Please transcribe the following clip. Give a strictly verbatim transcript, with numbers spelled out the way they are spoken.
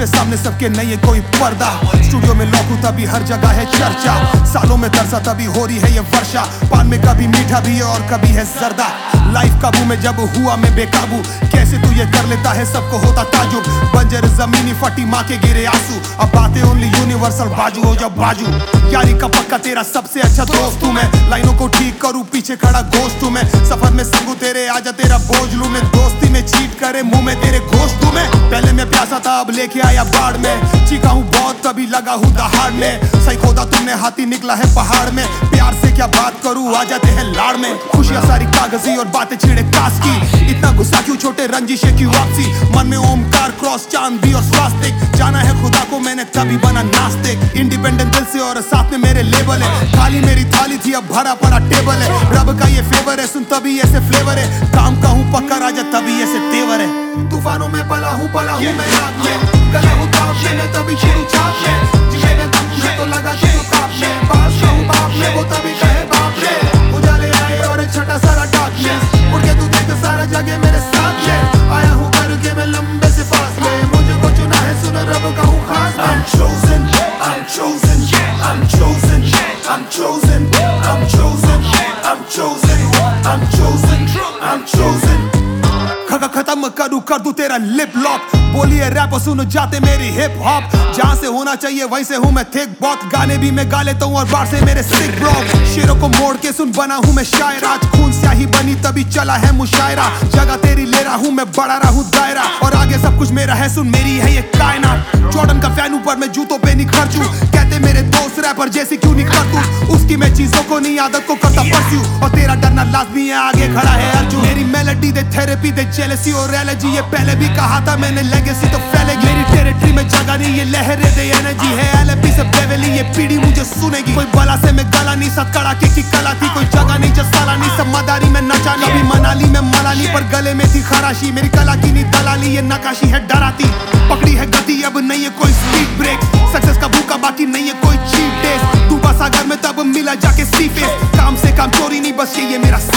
के सामने सबके नहीं है कोई पर्दा। स्टूडियो में लॉक हूं तभी हर जगह है चर्चा, सालों में तरसा तभी हो रही है ये वर्षा। पान में कभी मीठा भी है और कभी है जर्दा। लाइफ काबू में जब हुआ मैं बेकाबू, कैसे तू ये कर लेता है सबको होता ताजुब। बंजर जमीनी फटी माँ के गिरे आंसू, अब बातें ओनली यूनिवर्सल बाजू हो जब बाजू। यारी का पक्का तेरा सबसे अच्छा दोस्त हूँ मैं, लाइनों को ठीक करूँ पीछे खड़ा गोश्त हूँ मैं। सफर में संगू तेरे आजा तेरा बोझ लूं मैं, दोस्ती में चीट करे मुंह में तेरे गोश्त हूँ मैं। पहले मैं प्यासा था अब लेके आया बाढ़ में, चीखा हूँ बहुत तभी लगा हूँ दहाड़ने। सही खोदा तुमने हाथी निकला है पहाड़ में, प्यार से क्या बात करूँ आ जाते हैं लाड़ में। खुशियाँ सारी कागजी और बातें छिड़े कास की, इतना गुस्सा क्यों छोटे रंजिशे की वापसी। मन में ओमकार क्रॉस चांद भी और स्वास्तिक, जाना है खुदा को मैंने तभी बना नास्तिक। इंडिपेंडेंट दिल से और साथ में मेरे लेबल है, खाली मेरी थाली थी अब भरा पड़ा टेबल है। रब का ये फेवर है सुन तभी ऐसे फ्लेवर है, काम का हूँ पक्का राजा तभी ऐसे तेवर है। तूफानों में पला हूँ पला हूँ मैं आग में, गला हूँ ताप में मैं तभी शुरू चाप में। जिसे मैं दम में तो लगा के काप में, बाप का हूँ बाप में वो तभी कहे बाप में। उजाले आए और एक छठा सारा डार्कनेस, उड़ के तू देख सारा जगह मेरे साथ में। आया हूँ करके मैं लंबे से फासले, मुझे को चुना है सुन रब का हूँ खास। I'm chosen, I'm chosen, I'm chosen, I'm chosen, I'm chosen, I'm chosen, I'm chosen, I'm chosen। खगा खत्म करूँ कर दूं तेरा लिप लॉक, बोलिए रैप सुन जाते मेरी हिप हॉप। जहाँ से होना चाहिए वहीं से हूँ मैं थिक बहुत, गाने भी मैं गा लेता हूँ और बार से मेरे सिक ब्लॉक। शेरों को मोड़ के सुन बना हूँ मैं शायर, आज खून स्याही बनी तभी चला है मुशायरा। जगह तेरी ले रहा हूँ मैं बढ़ा रहा हूँ दायरा, और आगे सब कुछ मेरा है सुन मेरी है ये कायनात। जॉर्डन का फैन ऊपर मैं जूतों पे नहीं खर्चूं, कहते मेरे दोस्त रैपर जैसे क्यों नहीं कर तू। उसकी मैं चीजों को नहीं आदत को करता परस्यू, और तेरा डरना लाजमी है आगे खड़ा है अर्जुन। मेरी मेलोडी दे थेरेपी दे जेलसी और एलर्जी, ये पहले भी कहा था मैंने लेगेसी तो फैलेगी। मेरी टेरिटरी में जगह नहीं ये लहरें दे एनर्जी है, एलएपी से बेवली ये पीढ़ी मुझे सुनेगी। कोई बला से मैं गला नहीं साथ कड़ाके की कला थी, कोई जगह नहीं जो साला नहीं सब मदारी में नचा। कभी मनाली में मलाली पर गले में थी खराशी, मेरी कला की नहीं दलाली ये नकाशी है डराती। पकड़ी है गति अब नहीं है कोई स्पीड ब्रेक, सक्सेस का भूखा बाकी नहीं है कोई चीट डेज। डूबा सागर में तब मिला जाके सी फेस, काम से काम चोरी नहीं बस ये, ये मेरा